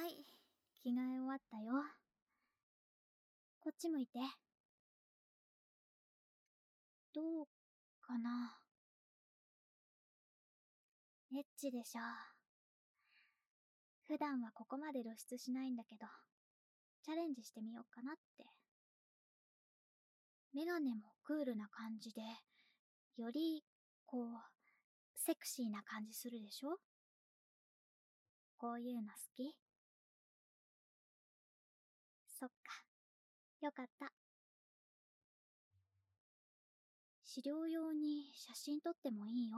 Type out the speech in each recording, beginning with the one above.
い、着替え終わったよ。こっち向いて。どうかな。エッチでしょ。普段はここまで露出しないんだけど、チャレンジしてみようかなって。メガネもクールな感じで、より、こう、セクシーな感じするでしょ。こういうの好き？そっか。よかった。資料用に写真撮ってもいいよ。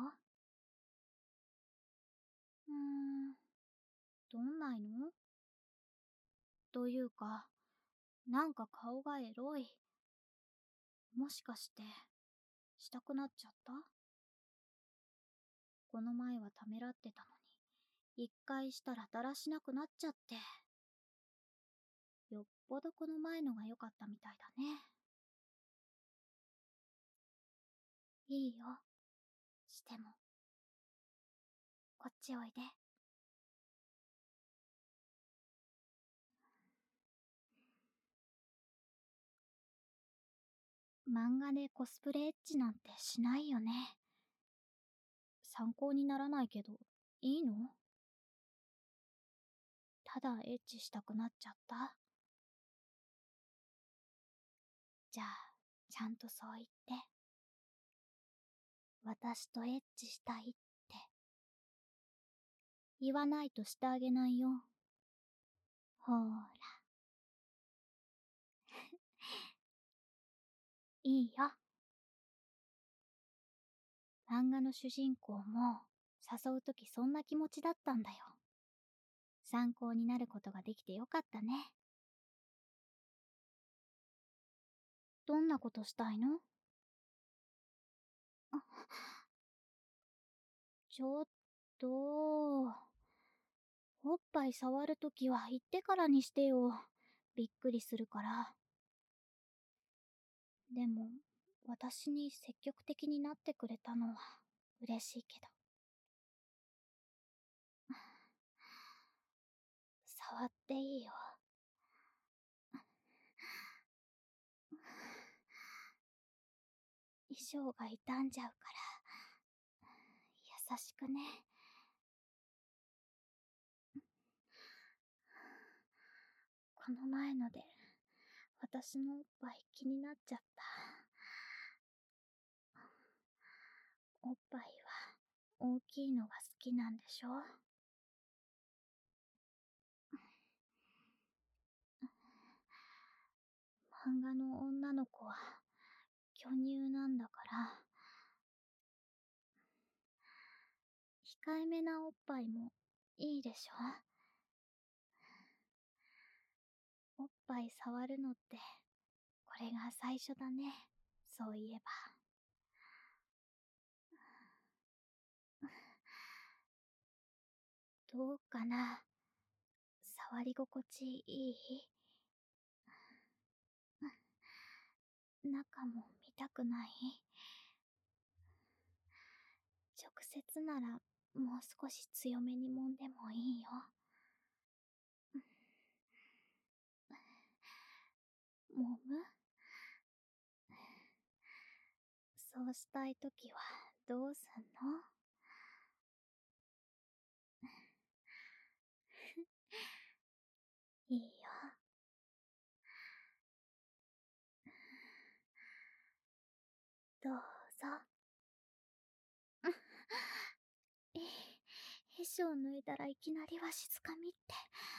どんないの？というか、なんか顔がエロい。もしかして、したくなっちゃった？この前はためらってたのに、一回したらだらしなくなっちゃって。よっぽどこの前のが良かったみたいだね。いいよ。しても。こっちおいで。漫画でコスプレエッチなんてしないよね。参考にならないけど、いいの？ただエッチしたくなっちゃった？じゃあ、ちゃんとそう言って。私とエッチしたいって。言わないとしてあげないよ。ほーら。いいよ。漫画の主人公も誘うときそんな気持ちだったんだよ。参考になることができてよかったね。どんなことしたいの？ちょっと、おっぱい触るときは言ってからにしてよ。びっくりするから。でも、私に積極的になってくれたのは嬉しいけど。触っていいよ。衣装が傷んじゃうから、優しくね。この前ので、私のおっぱい気になっちゃった。おっぱいは大きいのが好きなんでしょ？漫画の女の子は巨乳なんだから、控えめなおっぱいもいいでしょ？おっぱい触るのって、これが最初だね。そういえば。どうかな？触り心地いい？中も見たくない？直接ならもう少し強めに揉んでもいいよ。揉む？そうしたいときはどうすんの？いいよ。どうぞ。衣装脱いだらいきなりわしづかみって。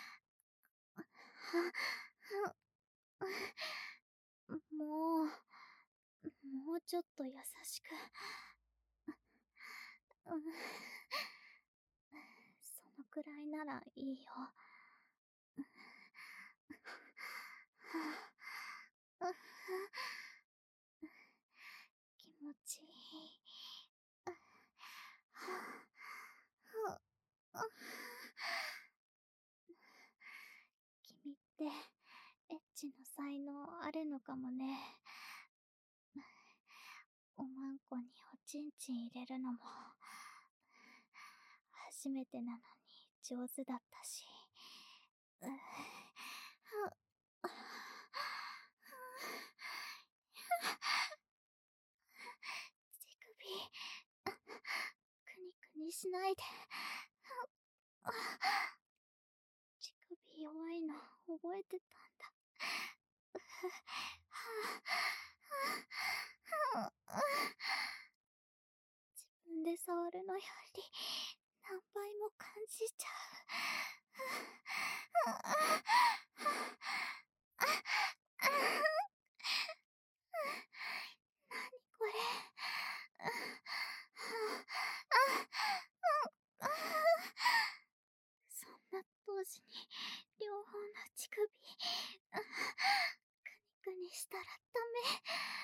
もうちょっと優しく。そのくらいならいいよ。気持ちいい。君ってエッチの才能あるのかもね。おまんこにおちんちん入れるのも初めてなのに上手だったし。 乳首、くにくにしないで。乳首弱いの覚えてたんだ。自分で触るのより何倍も感じちゃう。なにこれ。そんな同時に両方の乳首くにくにしたらダメ。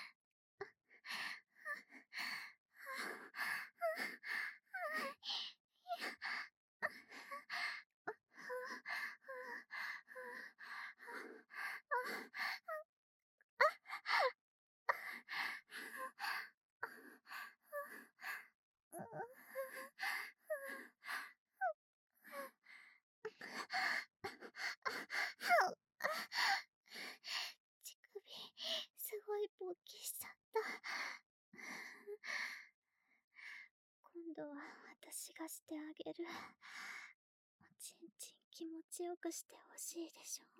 乳首、すごい勃起しちゃった。今度は私がしてあげる。おちんちん気持ちよくしてほしいでしょ。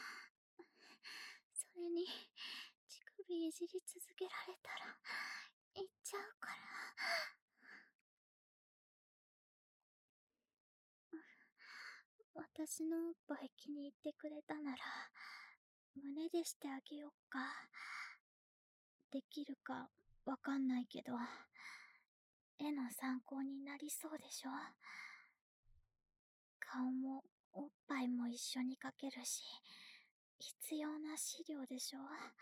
それに、乳首いじり続けられたら、いっちゃうから。私のおっぱい気に入ってくれたなら、胸でしてあげよっか。できるかわかんないけど、絵の参考になりそうでしょ。顔もおっぱいも一緒に描けるし、必要な資料でしょ。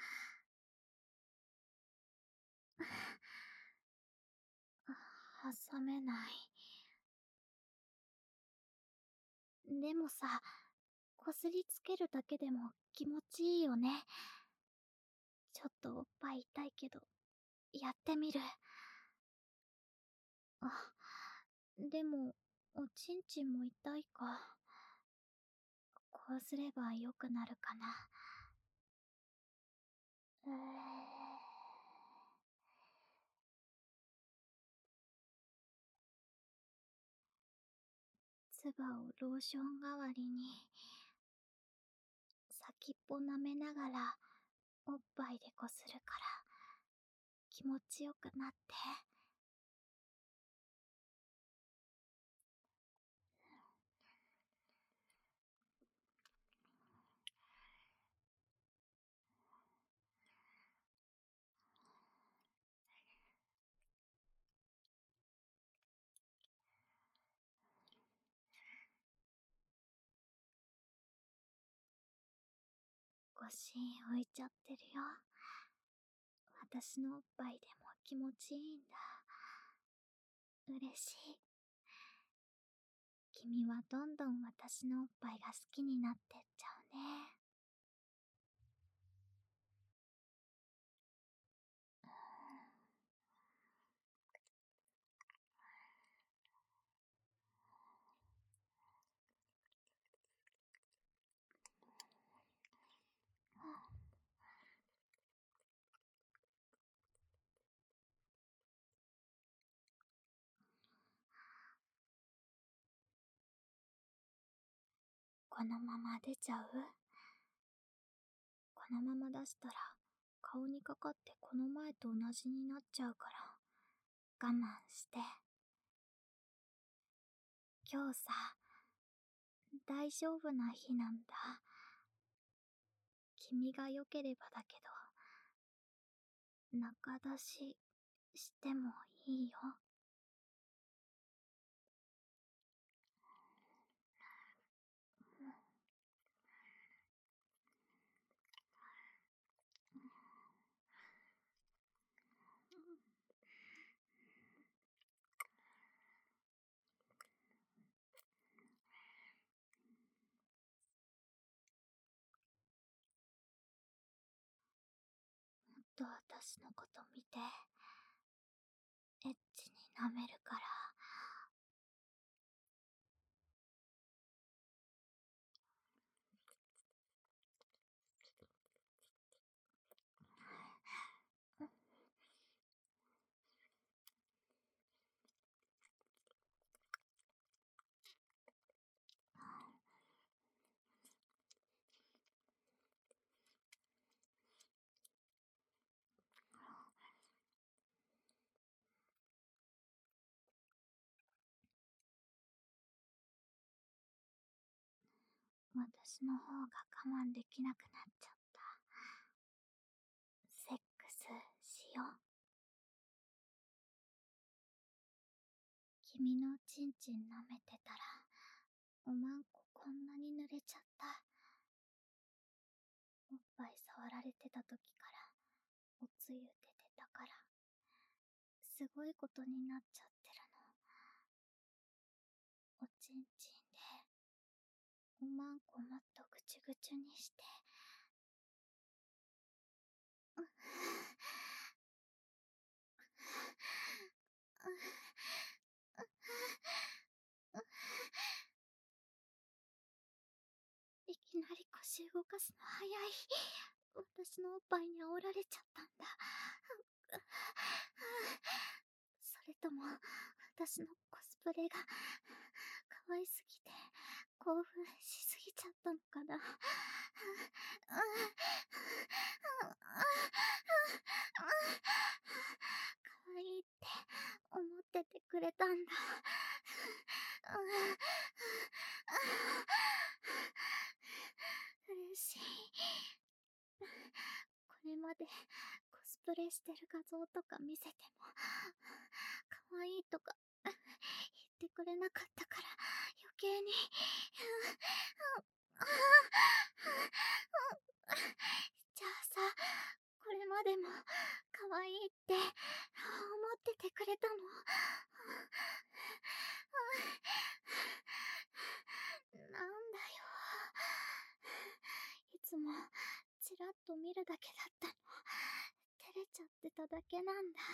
挟めない。でもさ、こすりつけるだけでも気持ちいいよね。ちょっとおっぱい痛いけど、やってみる。あ、でも、おちんちんも痛いか。こうすれば良くなるかな。唾をローション代わりに、先っぽ舐めながら、おっぱいでこするから、気持ちよくなって。ご心浮いちゃってるよ。私のおっぱいでも気持ちいいんだ。嬉しい。君はどんどん私のおっぱいが好きになってっちゃうね。このまま出ちゃう？このまま出したら顔にかかってこの前と同じになっちゃうから我慢して。今日さ、大丈夫な日なんだ。君が良ければだけど、中出ししてもいいよ。もっと私のこと見て。エッチに舐めるから。 私の方が我慢できなくなっちゃった。セックスしよう。君のチンチン舐めてたら、おまんここんなに濡れちゃった。おっぱい触られてた時からおつゆ出てたから、すごいことになっちゃってるの。おちんちんでおまんこもっとぐちゅぐちゅにして。いきなり腰動かすの早い。私のおっぱいに煽られちゃったんだ。それとも、私のコスプレが可愛すぎて興奮しすぎちゃったのかな。可愛いって思っててくれたんだ。嬉しい。これまでコスプレしてる画像とか見せても可愛いとか言ってくれなかったから余計にじゃあさ、これまでも可愛いって思っててくれたの？なんだよ。いつもちらっと見るだけだったの。照れちゃってただけなんだ。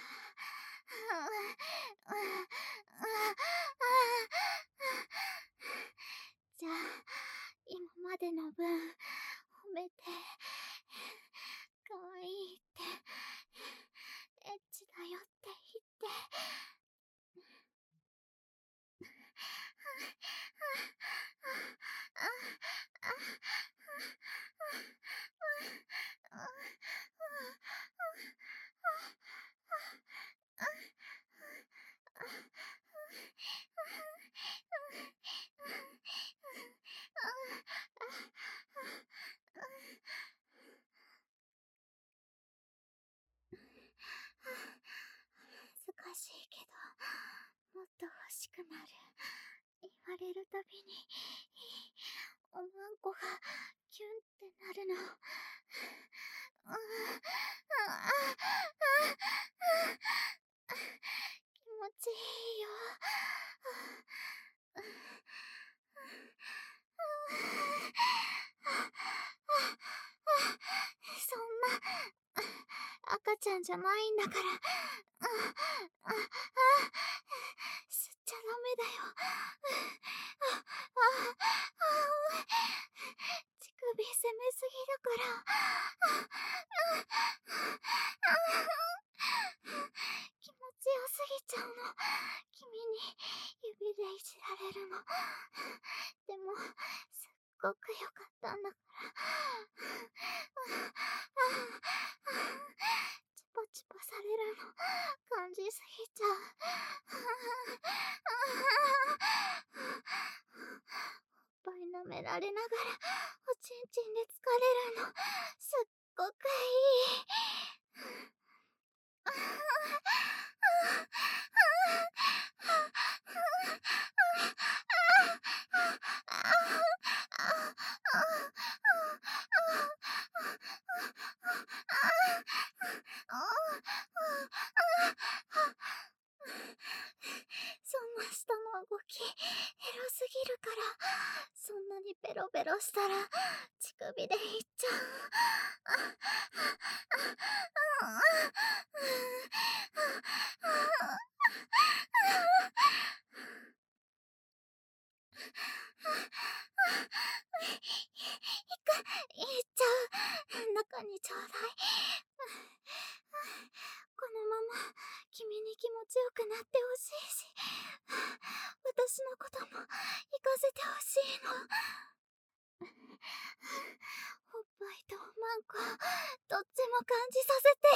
じゃあ、今までの分褒めて、可愛いって、エッチだよって言って。難しいけど、もっと欲しくなる。言われるたびに、おまんこがキュンってなるの。気持ちいいよ。そんな、赤ちゃんじゃないんだから。吸っちゃダメだよ。乳首攻めすぎだから。気持ちよすぎちゃうの。君に指でいじられるの。でも、すっごく良かったんだから。チュパチュパされるの感じすぎちゃう。おっぱい舐められながらおちんちんで疲れるのすっごくいい。そんな下の動きエロすぎるから、そんなにペロペロしたら乳首でいっちゃう。いっちゃう。中にちょうだい。このまま君に気持ちよくなってほしいし、私のことも行かせてほしいの。おっぱいとマンコどっちも感じさせて。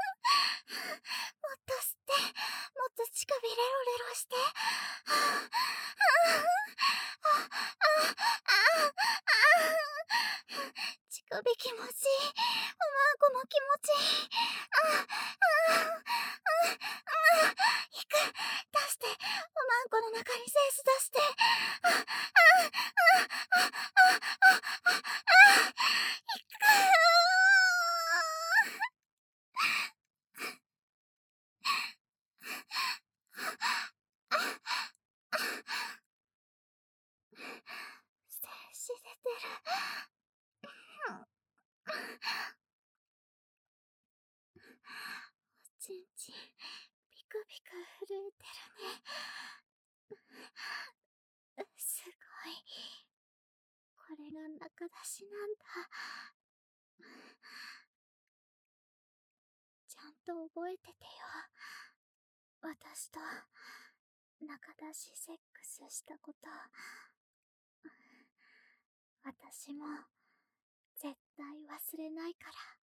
もっと吸って、もっと乳首レロレロして。 てる。おちんちん、ピクピク震えてるね。すごい。これが中出しなんだ。ちゃんと覚えててよ。私と中出しセックスしたこと。私も絶対忘れないから。